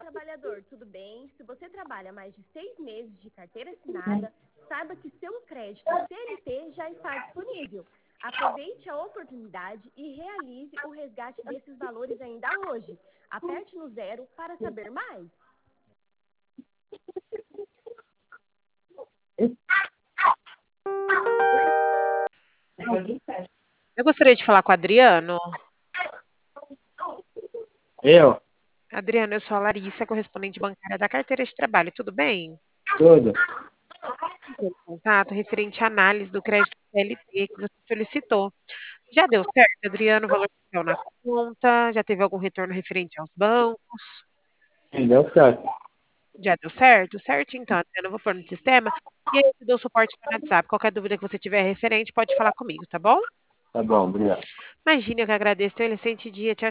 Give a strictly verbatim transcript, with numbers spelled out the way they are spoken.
trabalhador, tudo bem? Se você trabalha mais de seis meses de carteira assinada, saiba que seu crédito C L T já está disponível. Aproveite a oportunidade e realize o resgate desses valores ainda hoje. Aperte no zero para saber mais. Eu gostaria de falar com o Adriano. Eu? Adriano, eu sou a Larissa, correspondente bancária da carteira de trabalho, tudo bem? Tudo. Tem contato referente à análise do crédito C L T que você solicitou. Já deu certo, Adriano? O valor caiu na conta? Já teve algum retorno referente aos bancos? Sim, deu certo. Já deu certo? Certo, então, Adriano, eu vou pôr no sistema e aí eu te dou suporte no WhatsApp. Qualquer dúvida que você tiver referente, pode falar comigo, tá bom? Tá bom, obrigado. Imagina, eu que agradeço. Tenha um excelente dia. Tchau,